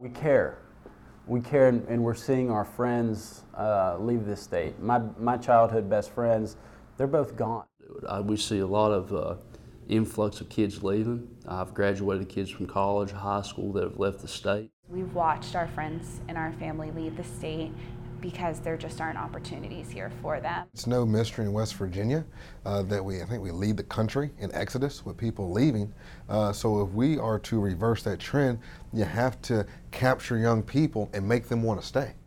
We care. We care, and we're seeing our friends leave this state. My childhood best friends, they're both gone. We see a lot of influx of kids leaving. I've graduated kids from college, high school that have left the state. We've watched our friends and our family leave the state because there just aren't opportunities here for them. It's no mystery in West Virginia that I think we lead the country in exodus with people leaving. So if we are to reverse that trend, you have to capture young people and make them want to stay.